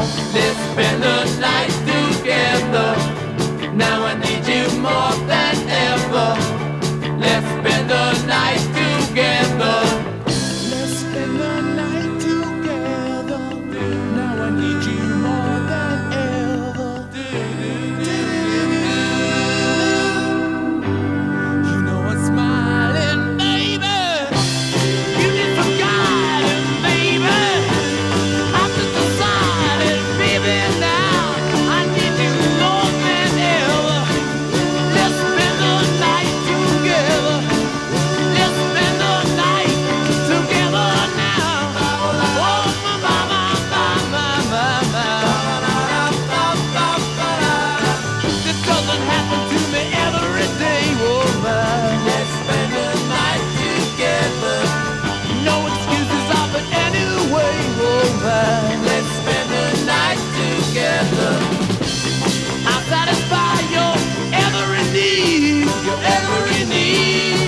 Let's spend the night together. Now I need you more than ever. Let's spend the night together. Let's spend the night together. Now I need you more than ever. You know I'm smiling, baby. You need some guidance, baby. I'm just decided, baby, now I need you more than ever. Let's spend the night together. Let's spend the night together now. Oh, my, this doesn't happen to me every day, oh my. Let's spend the night together. No excuses offered anyway, oh my. Let's spend the night together. I'll satisfy your every need, your every need.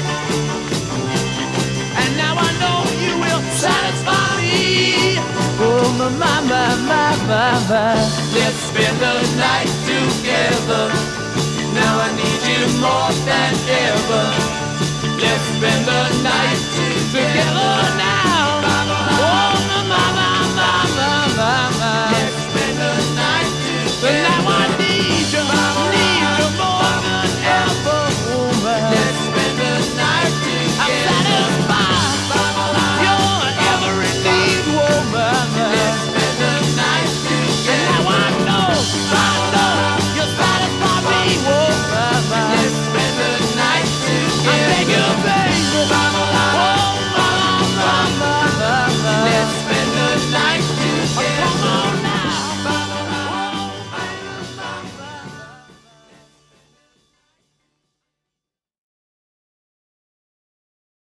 And now I know you will satisfy me. Oh my. Let's spend the night together. Now I need you more than ever. Let's spend the night together now.